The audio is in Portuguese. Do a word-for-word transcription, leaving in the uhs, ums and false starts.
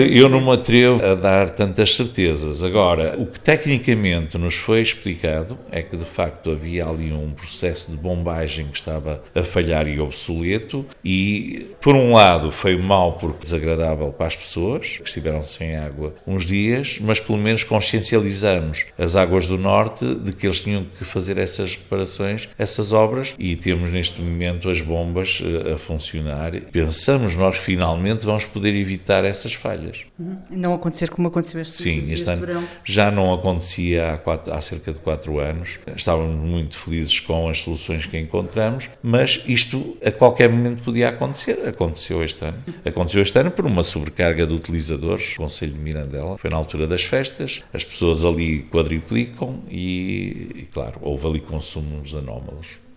Eu não me atrevo a dar tantas certezas. Agora, o que tecnicamente nos foi explicado é que, de facto, havia ali um processo de bombagem que estava a falhar e obsoleto e, por um lado, foi mau porque desagradável para as pessoas, que estiveram sem água uns dias, mas pelo menos consciencializamos as águas do Norte de que eles tinham que fazer essas reparações, essas obras, e temos neste momento as bombas a funcionar. Pensamos nós que finalmente vamos poder evitar essas falhas. Não acontecer como aconteceu este, Sim, este, este ano verão. Já não acontecia há, quatro, há cerca de quatro anos. Estávamos muito felizes com as soluções que encontramos, mas isto a qualquer momento podia acontecer. Aconteceu este ano. Aconteceu este ano por uma sobrecarga de utilizadores. O Concelho de Mirandela foi na altura das festas, as pessoas ali quadriplicam e, e claro, houve ali consumos anómalos.